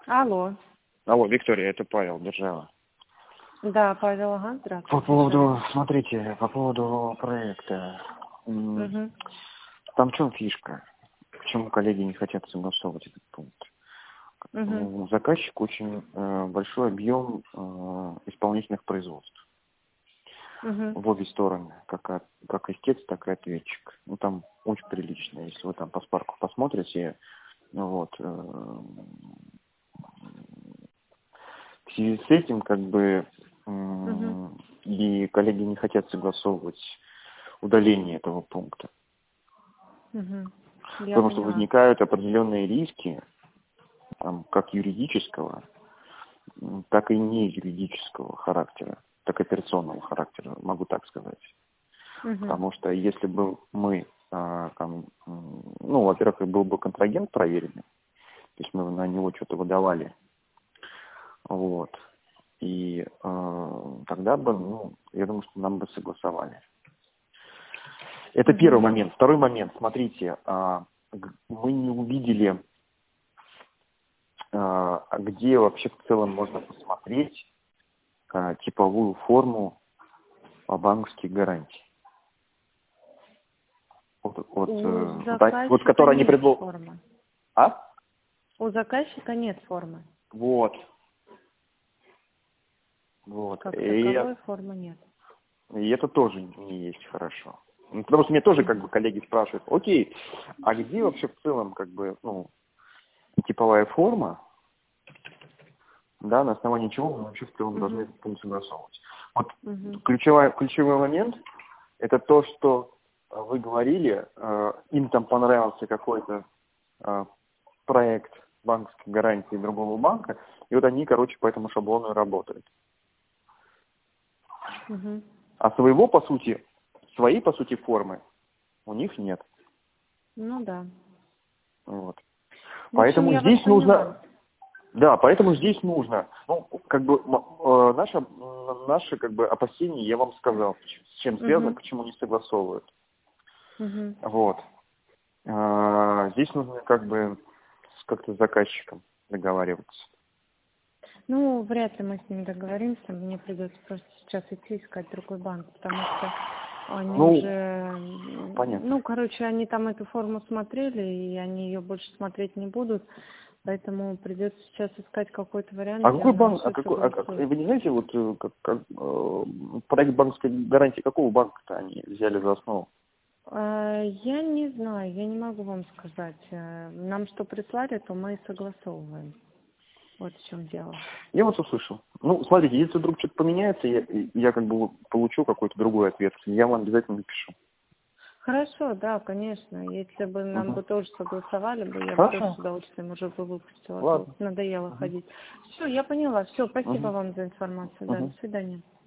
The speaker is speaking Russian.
Алло. Алло, Виктория, это Павел Держава. Да, Павел, ага, здравствуйте. По поводу, смотрите, по поводу проекта. Угу. Там в чем фишка? Почему коллеги не хотят согласовывать этот пункт? Угу. У заказчика очень большой объем исполнительных производств. Угу. В обе стороны, как истец, так и ответчик. Ну, там очень прилично. Если вы там по спарку посмотрите, вот, в связи с этим, как бы, Угу. и коллеги не хотят согласовывать удаление этого пункта. Угу. Я Потому что поняла. возникают определенные риски, там, как юридического, так и не юридического характера, так и операционного характера, могу так сказать. Угу. Потому что если бы мы, ну, во-первых, был бы контрагент проверенный, то есть мы на него что-то выдавали, вот, и тогда бы, ну, я думаю, что нам бы согласовали. Это первый Угу. момент. Второй момент, смотрите, мы не увидели, где вообще в целом можно посмотреть типовую форму по банковских гарантий. У Вот, заказчика которую они нет предложили. формы. А? У заказчика нет формы. Вот. Вот. Как таковой формы нет. И это тоже не есть хорошо. Ну, потому что мне тоже как бы коллеги спрашивают, окей, а где вообще в целом как бы, ну, типовая форма, да, на основании чего мы вообще в целом должны этот пункт согласовывать. Вот ключевой момент это то, что вы говорили, им там понравился какой-то проект банковской гарантии другого банка, и вот они, короче, по этому шаблону и работают. А своей, по сути, формы у них нет. Ну да. Вот. В общем, Поэтому я вас здесь поняла. нужно, да, поэтому здесь нужно, ну, как бы, наше как бы опасение я вам сказал, с чем связано, почему не согласовывают. Вот. Здесь нужно как бы как-то с заказчиком договариваться. Ну, вряд ли мы с ним договоримся. Мне придется просто сейчас идти искать другой банк, потому что они уже... Понятно. Ну, короче, они там эту форму смотрели, и они ее больше смотреть не будут. Поэтому придется сейчас искать какой-то вариант, А где какой у нас банк, все согласуется. вы не знаете, вот проект банковской гарантии какого банка-то они взяли за основу? Я не знаю, я не могу вам сказать. Нам что прислали, то мы и согласовываем. Вот в чем дело. Я вас услышал. Ну, смотрите, если вдруг что-то поменяется, я как бы получу какой-то другой ответ, я вам обязательно напишу. Хорошо, да, конечно. Если бы нам бы тоже согласовали бы, я бы Хорошо. тоже с удовольствием уже бы выпустила. Ладно. Надоело ходить. Все, я поняла. Все, спасибо вам за информацию. Да, до свидания.